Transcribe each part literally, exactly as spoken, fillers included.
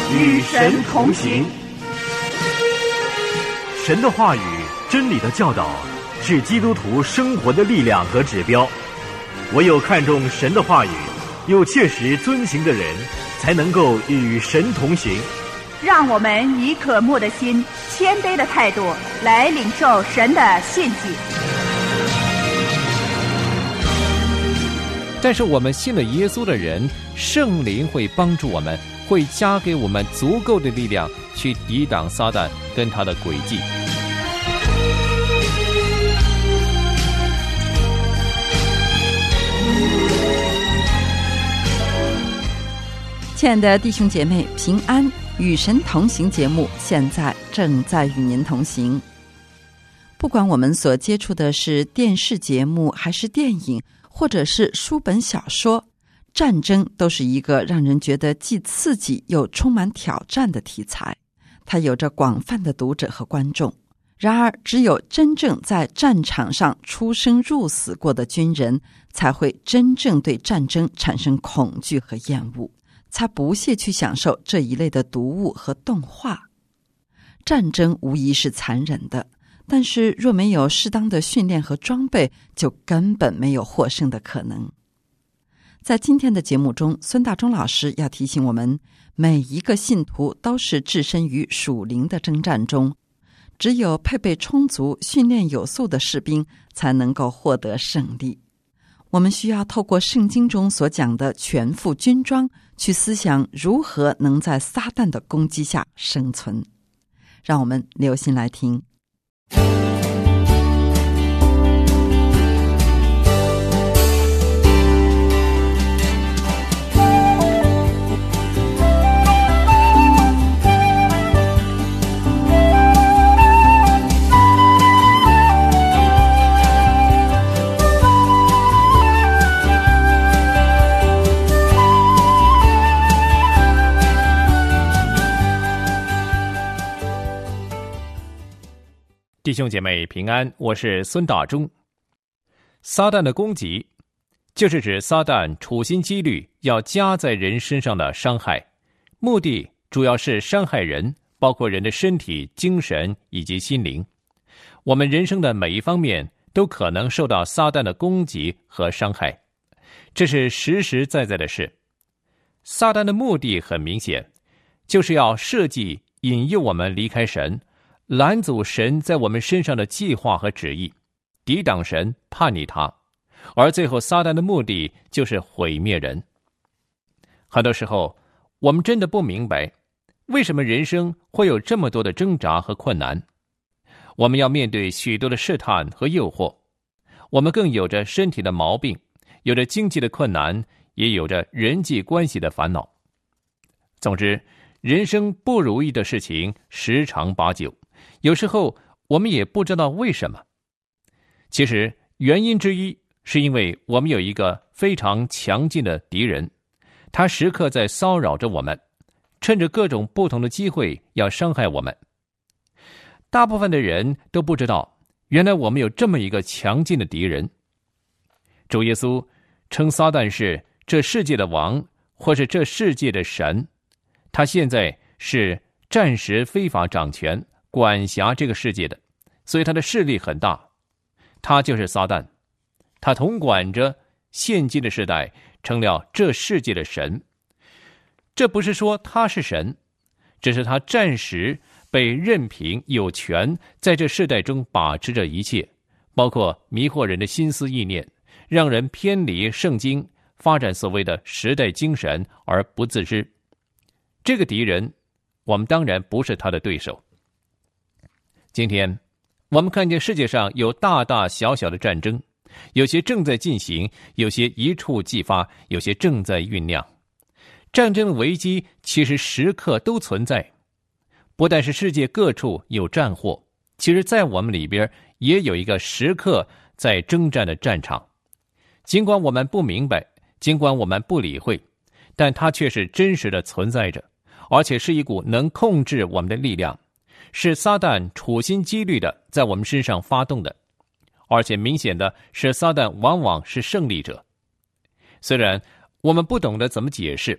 与神同行。 神的话语、真理的教导是基督徒生活的力量和指标。唯有看重神的话语，又切实遵行的人，才能够与神同行。 让我们以渴慕的心、谦卑的态度来领受神的信息。 但是我们信了耶稣的人，圣灵会帮助我们，会加给我们足够的力量去抵挡撒旦跟他的诡计。 亲爱的弟兄姐妹，平安，与神同行节目现在正在与您同行。不管我们所接触的是电视节目，还是电影，或者是书本小说，战争都是一个让人觉得既刺激又充满挑战的题材，它有着广泛的读者和观众。然而只有真正在战场上出生入死过的军人，才会真正对战争产生恐惧和厌恶，才不屑去享受这一类的读物和动画。战争无疑是残忍的，但是若没有适当的训练和装备，就根本没有获胜的可能。在今天的节目中，孙大中老师要提醒我们，每一个信徒都是置身于属灵的征战中，只有配备充足、训练有素的士兵，才能够获得胜利。我们需要透过圣经中所讲的全副军装，去思想如何能在撒旦的攻击下生存。让我们留心来听。 弟兄姐妹平安，我是孙大中。撒旦的攻击就是指撒旦处心积虑要加在人身上的伤害，目的主要是伤害人，包括人的身体、精神以及心灵。我们人生的每一方面都可能受到撒旦的攻击和伤害，这是实实在在的事。撒旦的目的很明显，就是要设计引诱我们离开神，拦阻神在我们身上的计划和旨意，抵挡神，叛逆他，而最后撒旦的目的就是毁灭人。很多时候我们真的不明白，为什么人生会有这么多的挣扎和困难。我们要面对许多的试探和诱惑，我们更有着身体的毛病，有着经济的困难，也有着人际关系的烦恼。总之，人生不如意的事情十常八九，有时候我们也不知道为什么。其实原因之一是因为我们有一个非常强劲的敌人，他时刻在骚扰着我们，趁着各种不同的机会要伤害我们。大部分的人都不知道，原来我们有这么一个强劲的敌人。主耶稣称撒旦是这世界的王，或是这世界的神，他现在是暂时非法掌权管辖这个世界的，所以他的势力很大。他就是撒旦，他统管着现今的时代，成了这世界的神。这不是说他是神，只是他暂时被任凭有权在这世代中把持着一切，包括迷惑人的心思意念，让人偏离圣经，发展所谓的时代精神而不自知。这个敌人，我们当然不是他的对手。今天我们看见世界上有大大小小的战争，有些正在进行，有些一触即发，有些正在酝酿。战争的危机其实时刻都存在，不但是世界各处有战祸，其实在我们里边也有一个时刻在征战的战场。尽管我们不明白，尽管我们不理会，但它却是真实的存在着，而且是一股能控制我们的力量，是撒旦处心积虑的在我们身上发动的，而且明显的是撒旦往往是胜利者。虽然我们不懂得怎么解释，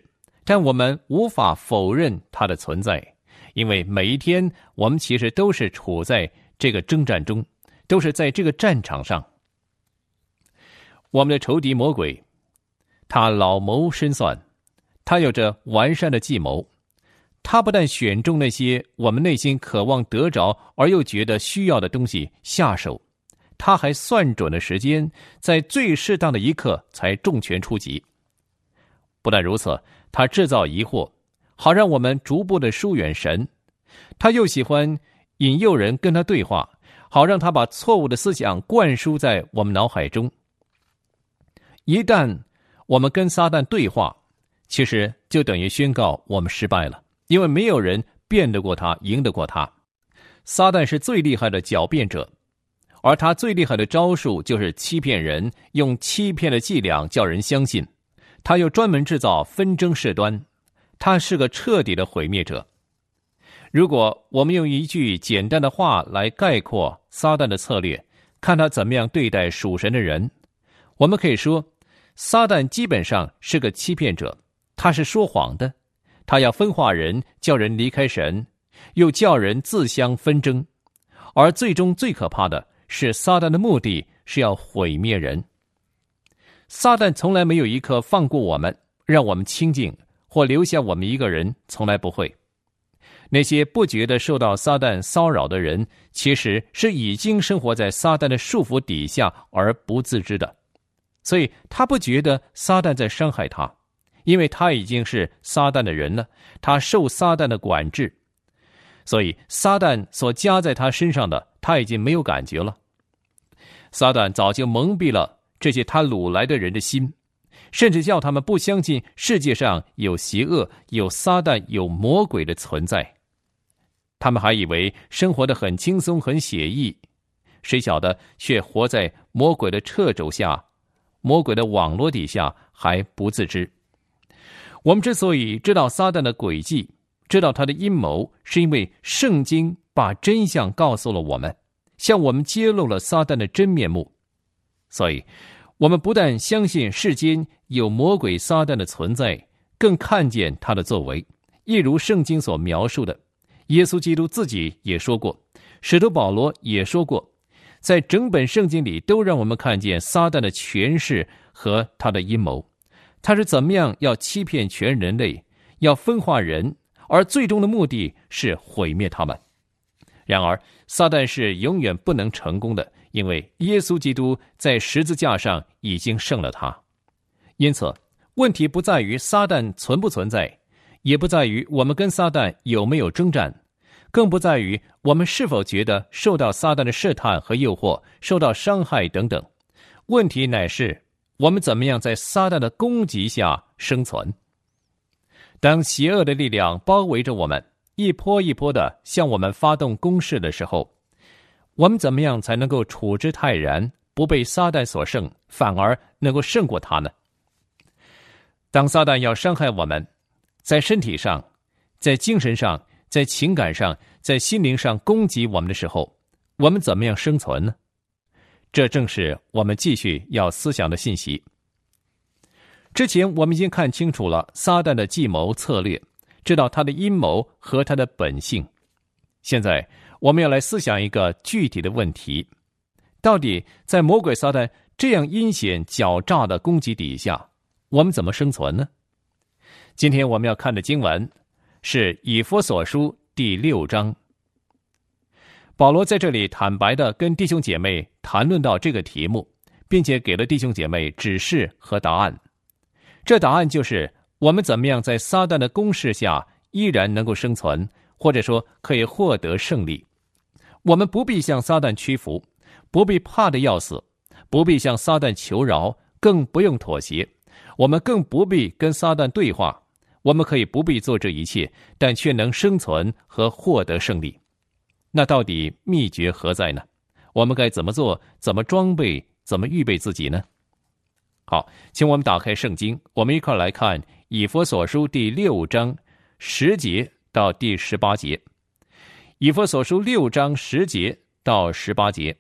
但我们无法否认它的存在，因为每一天我们其实都是处在这个征战中，都是在这个战场上。我们的仇敌魔鬼，他老谋深算，他有着完善的计谋，他不但选中那些我们内心渴望得着而又觉得需要的东西下手，他还算准了时间，在最适当的一刻才重拳出击。不但如此，他制造疑惑，好让我们逐步的疏远神。他又喜欢引诱人跟他对话，好让他把错误的思想灌输在我们脑海中。一旦我们跟撒旦对话，其实就等于宣告我们失败了，因为没有人辩得过他，赢得过他。撒旦是最厉害的狡辩者，而他最厉害的招数就是欺骗人，用欺骗的伎俩叫人相信。他又专门制造纷争事端，他是个彻底的毁灭者。如果我们用一句简单的话来概括撒旦的策略，看他怎么样对待属神的人，我们可以说，撒旦基本上是个欺骗者，他是说谎的，他要分化人，叫人离开神，又叫人自相纷争，而最终最可怕的是，撒旦的目的是要毁灭人。撒旦从来没有一刻放过我们，让我们清净，或留下我们一个人，从来不会。那些不觉得受到撒旦骚扰的人，其实是已经生活在撒旦的束缚底下而不自知的，所以他不觉得撒旦在伤害他，因为他已经是撒旦的人了，他受撒旦的管制，所以撒旦所加在他身上的，他已经没有感觉了。撒旦早就蒙蔽了这些他掳来的人的心，甚至叫他们不相信世界上有邪恶、有撒旦、有魔鬼的存在。他们还以为生活得很轻松、很写意，谁晓得却活在魔鬼的掣肘下，魔鬼的网络底下，还不自知。我们之所以知道撒旦的诡计，知道他的阴谋，是因为圣经把真相告诉了我们，向我们揭露了撒旦的真面目。所以我们不但相信世间有魔鬼撒旦的存在，更看见他的作为，一如圣经所描述的。耶稣基督自己也说过，使徒保罗也说过，在整本圣经里都让我们看见撒旦的权势和他的阴谋，他是怎么样要欺骗全人类，要分化人，而最终的目的是毁灭他们。然而撒旦是永远不能成功的，因为耶稣基督在十字架上已经胜了他。因此问题不在于撒旦存不存在，也不在于我们跟撒旦有没有征战，更不在于我们是否觉得受到撒旦的试探和诱惑，受到伤害等等。问题乃是我们怎么样在撒旦的攻击下生存。当邪恶的力量包围着我们，一波一波的向我们发动攻势的时候，我们怎么样才能够处之泰然，不被撒旦所胜，反而能够胜过他呢？当撒旦要伤害我们，在身体上，在精神上，在情感上，在心灵上攻击我们的时候，我们怎么样生存呢？这正是我们继续要思想的信息。之前我们已经看清楚了撒旦的计谋策略，知道他的阴谋和他的本性。现在我们要来思想一个具体的问题，到底在魔鬼撒旦这样阴险狡诈的攻击底下，我们怎么生存呢？今天我们要看的经文是以弗所书第六章。保罗在这里坦白地跟弟兄姐妹谈论到这个题目，并且给了弟兄姐妹指示和答案。这答案就是我们怎么样在撒旦的攻势下依然能够生存，或者说可以获得胜利。我们不必向撒旦屈服，不必怕得要死，不必向撒旦求饶，更不用妥协。我们更不必跟撒旦对话，我们可以不必做这一切，但却能生存和获得胜利。那到底秘诀何在呢？我们该怎么做？怎么装备？怎么预备自己呢？好，请我们打开圣经，我们一块来看以弗所书第六章十节到第十八节。以弗所书六章十节到十八节，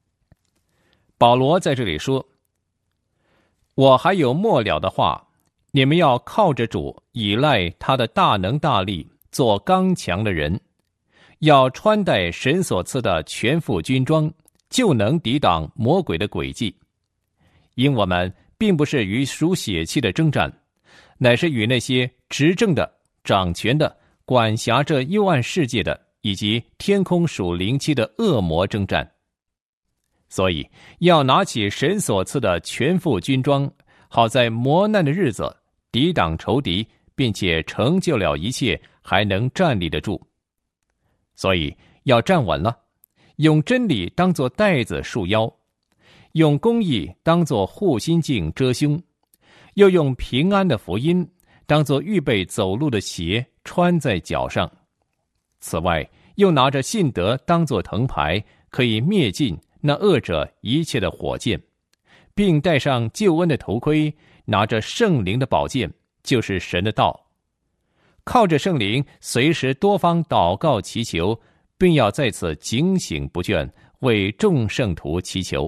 保罗在这里说：我还有末了的话， 你们要靠着主，依赖他的大能大力，做刚强的人，要穿戴神所赐的全副军装，就能抵挡魔鬼的诡计。因我们并不是与属血气的征战，乃是与那些执政的、掌权的、管辖这幽暗世界的，以及天空属灵气的恶魔征战。所以要拿起神所赐的全副军装，好在磨难的日子抵挡仇敌，并且成就了一切，还能站立得住。所以要站稳了，用真理当作带子束腰，用公义当作护心镜遮胸，又用平安的福音当作预备走路的鞋穿在脚上。此外，又拿着信德当作藤牌，可以灭尽那恶者一切的火箭，并戴上救恩的头盔，拿着圣灵的宝剑，就是神的道。靠着圣灵，随时多方祷告祈求，并要在此警醒不倦，为众圣徒祈求。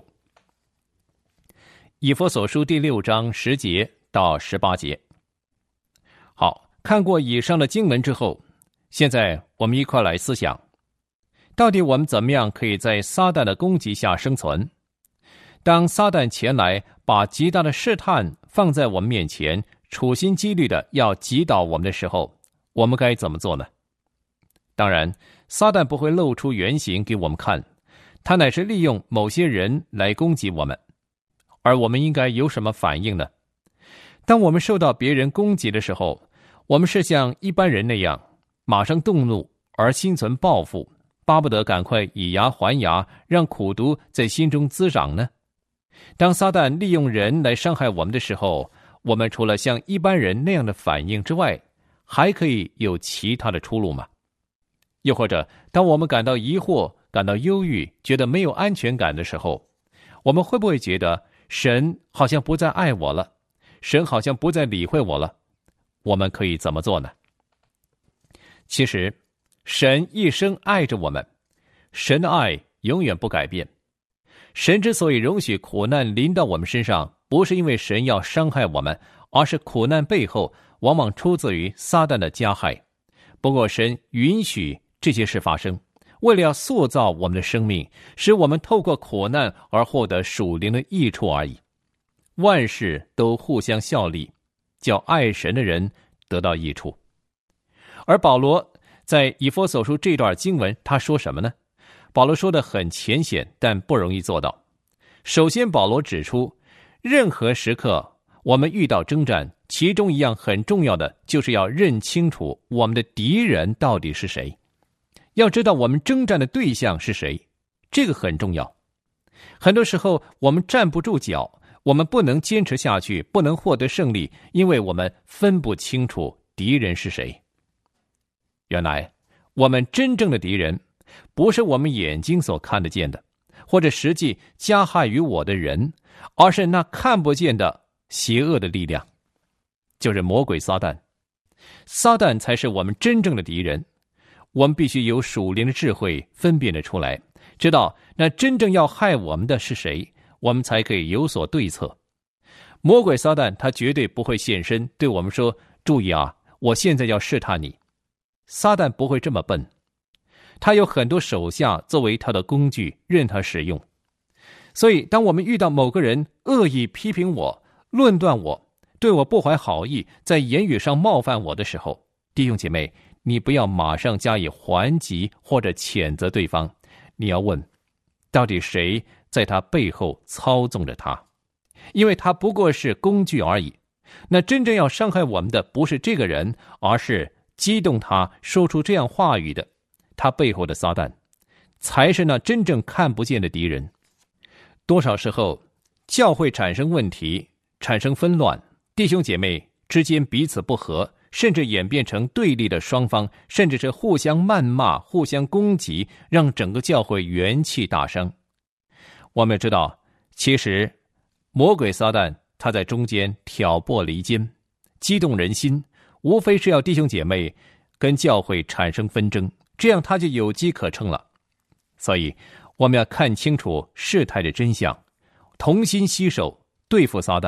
以弗所书第六章十节到十八节。好，看过以上的经文之后，现在我们一块来思想，到底我们怎么样可以在撒旦的攻击下生存？当撒旦前来把极大的试探放在我们面前，处心积虑的要击倒我们的时候，我们该怎么做呢？当然，撒旦不会露出原形给我们看，他乃是利用某些人来攻击我们。而我们应该有什么反应呢？当我们受到别人攻击的时候，我们是像一般人那样马上动怒，而心存报复，巴不得赶快以牙还牙，让苦毒在心中滋长呢？当撒旦利用人来伤害我们的时候，我们除了像一般人那样的反应之外，还可以有其他的出路吗？又或者，当我们感到疑惑、感到忧郁、觉得没有安全感的时候，我们会不会觉得神好像不再爱我了，神好像不再理会我了？我们可以怎么做呢？其实，神一生爱着我们，神的爱永远不改变。神之所以容许苦难临到我们身上，不是因为神要伤害我们，而是苦难背后往往出自于撒旦的加害。不过神允许这些事发生，为了要塑造我们的生命，使我们透过苦难而获得属灵的益处而已。万事都互相效力，叫爱神的人得到益处。而保罗在以弗所书这段经文，他说什么呢？保罗说的很浅显，但不容易做到。首先，保罗指出，任何时刻我们遇到征战，其中一样很重要的，就是要认清楚我们的敌人到底是谁。要知道我们征战的对象是谁，这个很重要。很多时候我们站不住脚，我们不能坚持下去，不能获得胜利，因为我们分不清楚敌人是谁。原来我们真正的敌人不是我们眼睛所看得见的，或者实际加害于我的人，而是那看不见的邪恶的力量，就是魔鬼撒旦。撒旦才是我们真正的敌人。我们必须有属灵的智慧，分辨得出来，知道那真正要害我们的是谁，我们才可以有所对策。魔鬼撒旦他绝对不会现身对我们说，注意啊，我现在要试探你。撒旦不会这么笨，他有很多手下作为他的工具，任他使用。所以当我们遇到某个人恶意批评我、论断我、对我不怀好意，在言语上冒犯我的时候，弟兄姐妹，你不要马上加以还击或者谴责对方，你要问，到底谁在他背后操纵着他？因为他不过是工具而已。那真正要伤害我们的不是这个人，而是激动他说出这样话语的，他背后的撒旦，才是那真正看不见的敌人。多少时候，教会产生问题，产生纷乱，弟兄姐妹之间彼此不和，甚至演变成对立的双方，甚至是互相谩骂、互相攻击，让整个教会元气大伤。我们知道，其实魔鬼撒旦他在中间挑拨离间，激动人心，无非是要弟兄姐妹跟教会产生纷争，这样他就有机可乘了。所以我们要看清楚事态的真相，同心携手对付撒旦，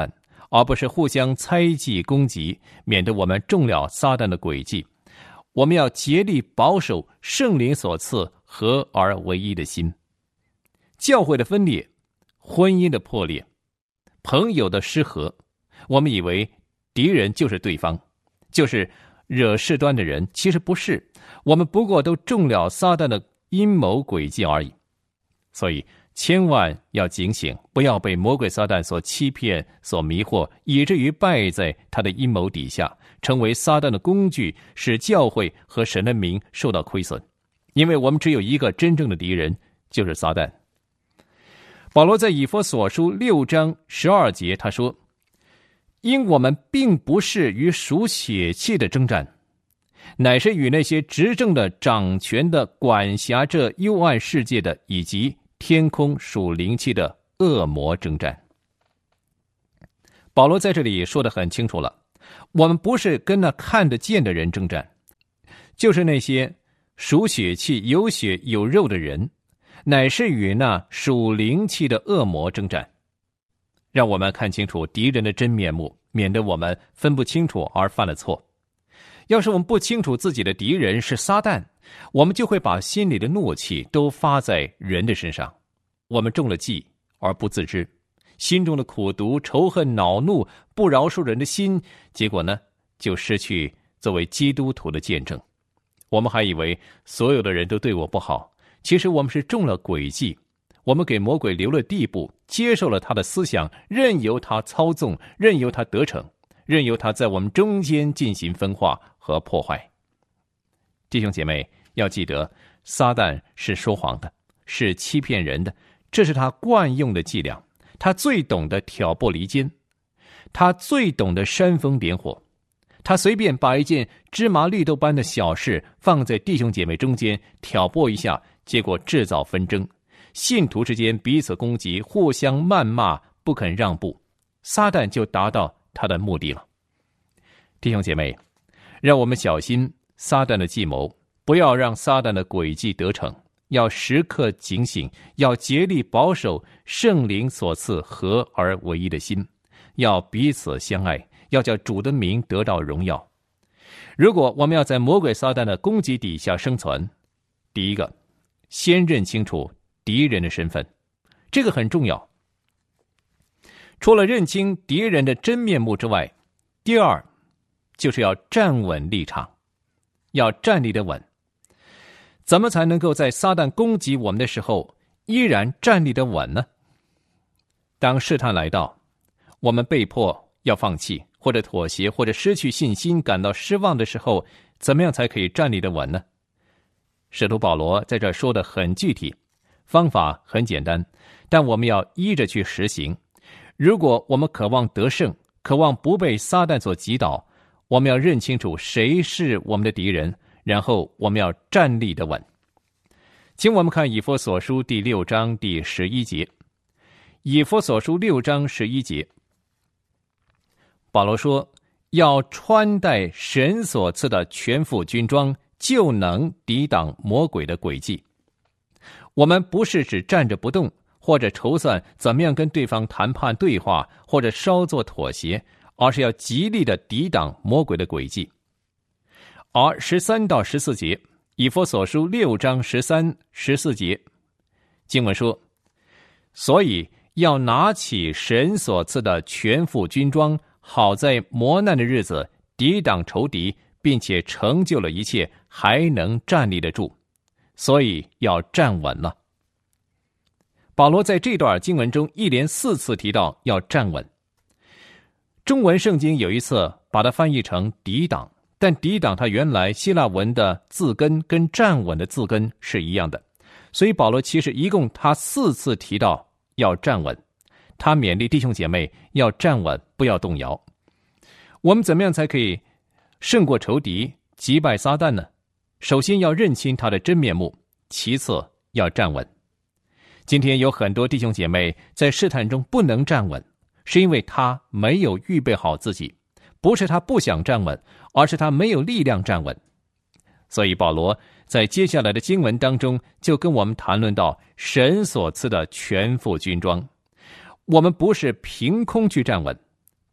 而不是互相猜忌攻击，免得我们中了撒旦的诡计。我们要竭力保守圣灵所赐合而为一的心。教会的分裂，婚姻的破裂，朋友的失和，我们以为敌人就是对方，就是惹事端的人，其实不是，我们不过都中了撒旦的阴谋诡计而已。所以千万要警醒，不要被魔鬼撒旦所欺骗、所迷惑，以至于败在他的阴谋底下，成为撒旦的工具，使教会和神的名受到亏损。因为我们只有一个真正的敌人，就是撒旦。保罗在以弗所书六章十二节他说，因我们并不是与属血气的征战，乃是与那些执政的、掌权的、管辖这幽暗世界的，以及天空属灵气的恶魔征战。保罗在这里说得很清楚了，我们不是跟那看得见的人征战，就是那些属血气、有血有肉的人，乃是与那属灵气的恶魔征战。让我们看清楚敌人的真面目，免得我们分不清楚而犯了错。要是我们不清楚自己的敌人是撒旦，我们就会把心里的怒气都发在人的身上，我们中了计而不自知，心中的苦毒、仇恨、恼怒、不饶恕人的心，结果呢，就失去作为基督徒的见证。我们还以为所有的人都对我不好，其实我们是中了诡计，我们给魔鬼留了地步，接受了他的思想，任由他操纵，任由他得逞，任由他在我们中间进行分化和破坏。弟兄姐妹，要记得，撒旦是说谎的，是欺骗人的，这是他惯用的伎俩。他最懂得挑拨离间，他最懂得煽风点火，他随便把一件芝麻绿豆般的小事放在弟兄姐妹中间挑拨一下，结果制造纷争，信徒之间彼此攻击，互相谩骂，不肯让步，撒旦就达到他的目的了。弟兄姐妹，让我们小心撒旦的计谋，不要让撒旦的诡计得逞，要时刻警醒，要竭力保守圣灵所赐合而为一的心，要彼此相爱，要叫主的名得到荣耀。如果我们要在魔鬼撒旦的攻击底下生存，第一个，先认清楚敌人的身份，这个很重要。除了认清敌人的真面目之外，第二就是要站稳立场，要站立得稳。怎么才能够在撒旦攻击我们的时候依然站立得稳呢？当试探来到，我们被迫要放弃，或者妥协，或者失去信心，感到失望的时候，怎么样才可以站立得稳呢？使徒保罗在这儿说得很具体，方法很简单，但我们要依着去实行。如果我们渴望得胜，渴望不被撒旦所击倒，我们要认清楚谁是我们的敌人，然后我们要站立得稳。请我们看以弗所书第六章第十一节。以弗所书六章十一节，保罗说，要穿戴神所赐的全副军装，就能抵挡魔鬼的诡计。我们不是只站着不动，或者筹算怎么样跟对方谈判对话，或者稍作妥协，而是要极力的抵挡魔鬼的诡计。而十三到十四节，以弗所书六章十三、十四节，经文说，所以要拿起神所赐的全副军装，好在磨难的日子抵挡仇敌，并且成就了一切，还能站立得住。所以要站稳了。保罗在这段经文中一连四次提到要站稳。中文圣经有一次把它翻译成抵挡，但抵挡它原来希腊文的字根跟站稳的字根是一样的，所以保罗其实一共他四次提到要站稳。他勉励弟兄姐妹要站稳，不要动摇。我们怎么样才可以胜过仇敌，击败撒旦呢？首先要认清他的真面目，其次要站稳。今天有很多弟兄姐妹在试探中不能站稳，是因为他没有预备好自己，不是他不想站稳，而是他没有力量站稳。所以保罗在接下来的经文当中就跟我们谈论到神所赐的全副军装。我们不是凭空去站稳，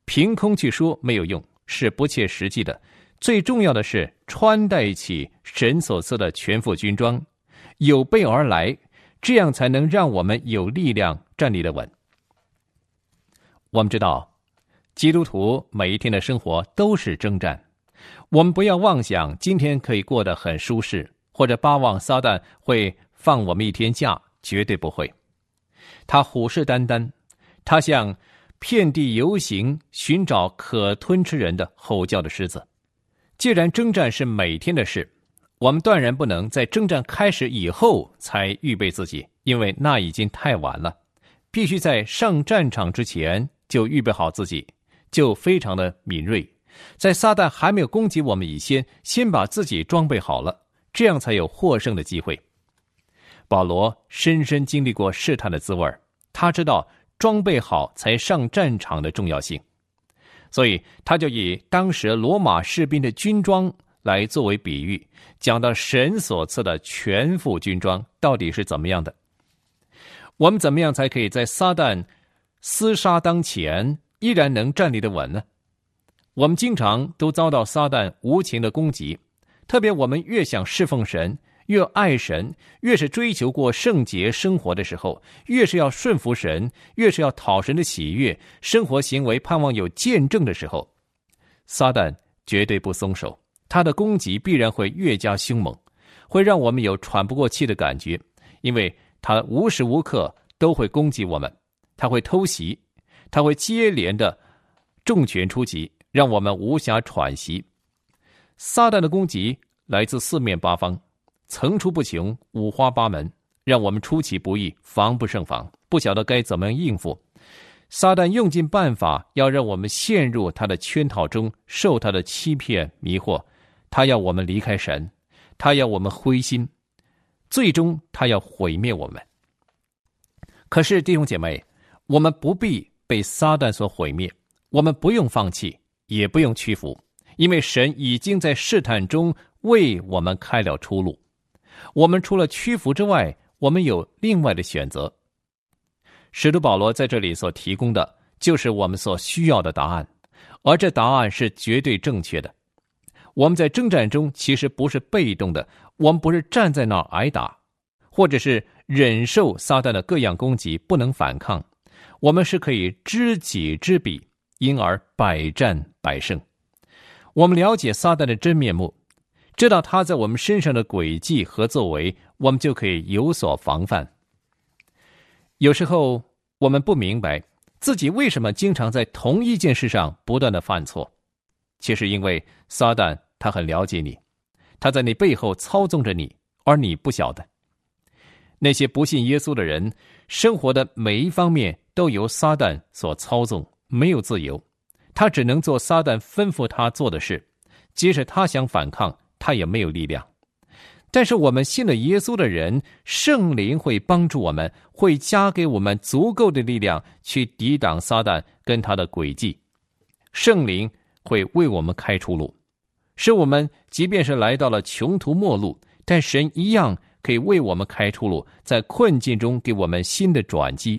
凭空去说没有用，是不切实际的。最重要的是穿戴起神所赐的全副军装，有备而来，这样才能让我们有力量站立得稳。我们知道，基督徒每一天的生活都是征战，我们不要妄想今天可以过得很舒适，或者巴望撒旦会放我们一天假，绝对不会。他虎视眈眈，他像遍地游行，寻找可吞吃人的吼叫的狮子。既然征战是每天的事，我们断然不能在征战开始以后才预备自己，因为那已经太晚了。必须在上战场之前就预备好自己，就非常的敏锐，在撒旦还没有攻击我们以前，先把自己装备好了，这样才有获胜的机会。保罗深深经历过试探的滋味，他知道装备好才上战场的重要性，所以他就以当时罗马士兵的军装来作为比喻，讲到神所赐的全副军装到底是怎么样的。我们怎么样才可以在撒旦厮杀当前依然能站立得稳呢？我们经常都遭到撒旦无情的攻击，特别我们越想侍奉神，越爱神，越是追求过圣洁生活的时候，越是要顺服神，越是要讨神的喜悦，生活行为盼望有见证的时候，撒旦绝对不松手，他的攻击必然会越加凶猛，会让我们有喘不过气的感觉，因为他无时无刻都会攻击我们，他会偷袭，他会接连的重拳出击，让我们无暇喘息。撒旦的攻击来自四面八方，层出不穷，五花八门，让我们出其不意，防不胜防，不晓得该怎么样应付。撒旦用尽办法要让我们陷入他的圈套中，受他的欺骗迷惑，他要我们离开神，他要我们灰心，最终他要毁灭我们。可是弟兄姐妹，我们不必被撒旦所毁灭，我们不用放弃，也不用屈服，因为神已经在试探中为我们开了出路。我们除了屈服之外，我们有另外的选择。使徒保罗在这里所提供的就是我们所需要的答案，而这答案是绝对正确的。我们在征战中其实不是被动的，我们不是站在那儿挨打，或者是忍受撒旦的各样攻击不能反抗，我们是可以知己知彼，因而百战百胜。我们了解撒旦的真面目，知道他在我们身上的诡计和作为，我们就可以有所防范。有时候我们不明白自己为什么经常在同一件事上不断的犯错，其实因为撒旦他很了解你，他在你背后操纵着你，而你不晓得。那些不信耶稣的人，生活的每一方面都由撒旦所操纵，没有自由，他只能做撒旦吩咐他做的事，即使他想反抗，他也没有力量。但是我们信了耶稣的人，圣灵会帮助我们，会加给我们足够的力量去抵挡撒旦跟他的诡计。圣灵会为我们开出路，使我们即便是来到了穷途末路，但神一样可以为我们开出路，在困境中给我们新的转机。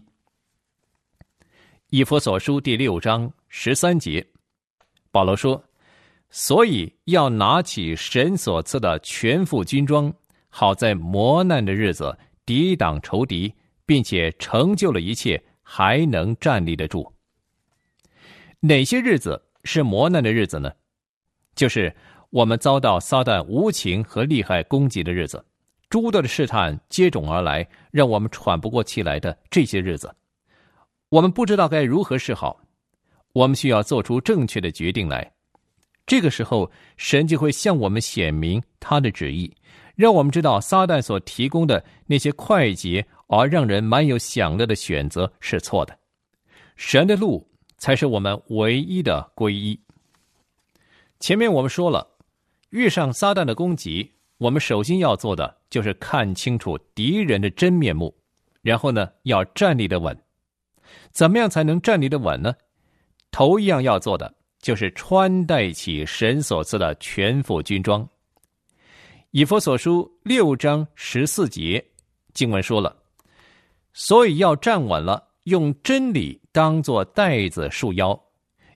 以弗所书第六章十三节，保罗说，所以要拿起神所赐的全副军装，好在磨难的日子抵挡仇敌，并且成就了一切，还能站立得住。哪些日子是磨难的日子呢？就是我们遭到撒旦无情和厉害攻击的日子，诸多的试探接踵而来，让我们喘不过气来的这些日子，我们不知道该如何是好，我们需要做出正确的决定来。这个时候，神就会向我们显明他的旨意，让我们知道撒旦所提供的那些快捷而让人满有享乐的选择是错的，神的路才是我们唯一的皈依。前面我们说了，遇上撒旦的攻击，我们首先要做的就是看清楚敌人的真面目，然后呢，要站立得稳。怎么样才能站立得稳呢？头一样要做的就是穿戴起神所赐的全副军装。以弗所书六章十四节经文说了，所以要站稳了，用真理当作带子束腰，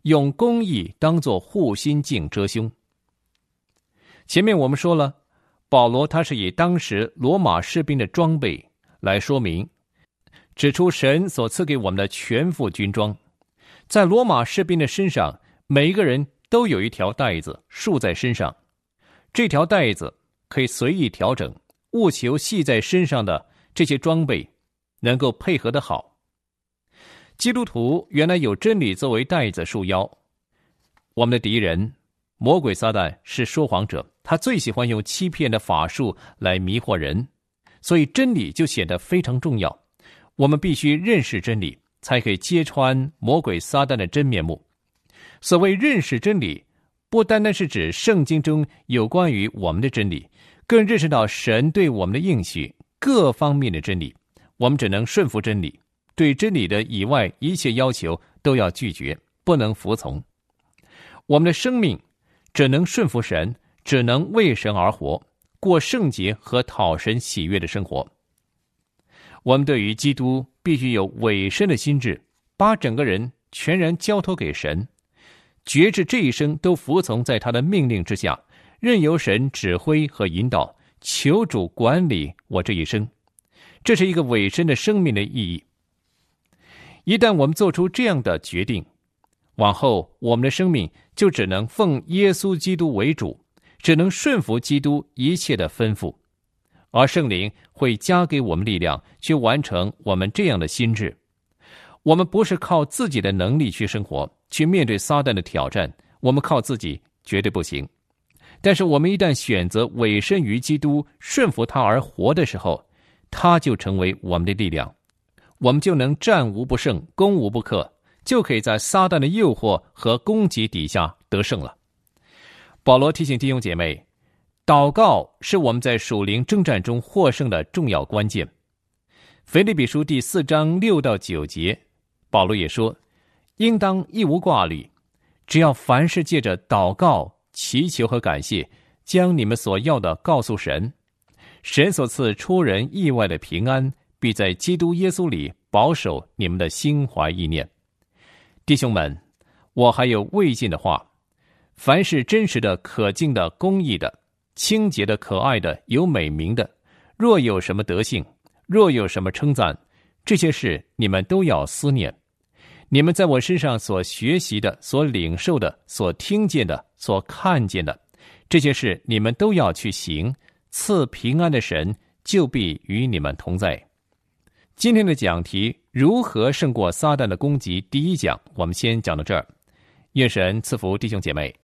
用公义当作护心镜遮胸。前面我们说了，保罗他是以当时罗马士兵的装备来说明，指出神所赐给我们的全副军装。在罗马士兵的身上，每一个人都有一条带子束在身上，这条带子可以随意调整，务求系在身上的这些装备能够配合得好。基督徒原来有真理作为带子束腰。我们的敌人魔鬼撒旦是说谎者，他最喜欢用欺骗的法术来迷惑人，所以真理就显得非常重要。我们必须认识真理，才可以揭穿魔鬼撒旦的真面目。所谓认识真理，不单单是指圣经中有关于我们的真理，更认识到神对我们的应许各方面的真理。我们只能顺服真理，对真理的以外一切要求都要拒绝，不能服从。我们的生命只能顺服神，只能为神而活，过圣洁和讨神喜悦的生活。我们对于基督必须有委身的心志，把整个人全然交托给神，决志这一生都服从在他的命令之下，任由神指挥和引导，求主管理我这一生。这是一个委身的生命的意义。一旦我们做出这样的决定，往后我们的生命就只能奉耶稣基督为主，只能顺服基督一切的吩咐，而圣灵会加给我们力量去完成我们这样的心志。我们不是靠自己的能力去生活，去面对撒旦的挑战，我们靠自己绝对不行。但是我们一旦选择委身于基督，顺服他而活的时候，他就成为我们的力量，我们就能战无不胜，攻无不克，就可以在撒旦的诱惑和攻击底下得胜了。保罗提醒弟兄姐妹，祷告是我们在属灵征战中获胜的重要关键。腓立比书第四章六到九节，保罗也说，应当一无挂虑，只要凡事借着祷告、祈求和感谢，将你们所要的告诉神。神所赐出人意外的平安，必在基督耶稣里保守你们的心怀意念。弟兄们，我还有未尽的话，凡是真实的、可敬的、公义的、清洁的、可爱的、有美名的，若有什么德性，若有什么称赞，这些事你们都要思念。你们在我身上所学习的、所领受的、所听见的、所看见的，这些事你们都要去行，赐平安的神就必与你们同在。今天的讲题，如何胜过撒旦的攻击，第一讲我们先讲到这儿。愿神赐福弟兄姐妹。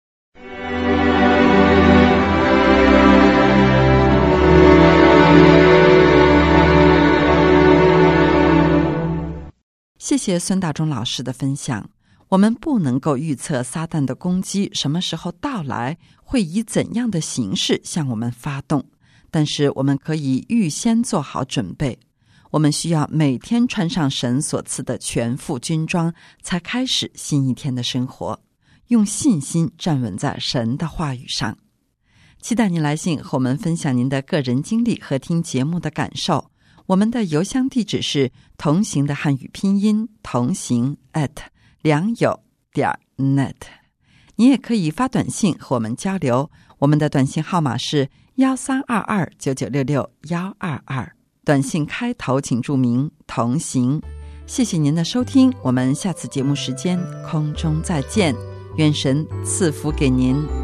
谢谢孙大中老师的分享。我们不能够预测撒旦的攻击什么时候到来，会以怎样的形式向我们发动，但是我们可以预先做好准备。我们需要每天穿上神所赐的全副军装，才开始新一天的生活，用信心站稳在神的话语上。期待您来信和我们分享您的个人经历和听节目的感受。我们的邮箱地址是同行的汉语拼音同行 at 良友点 net。 你也可以发短信和我们交流，我们的短信号码是一三二二九九六六一二二，短信开头请注明同行。谢谢您的收听，我们下次节目时间空中再见，愿神赐福给您。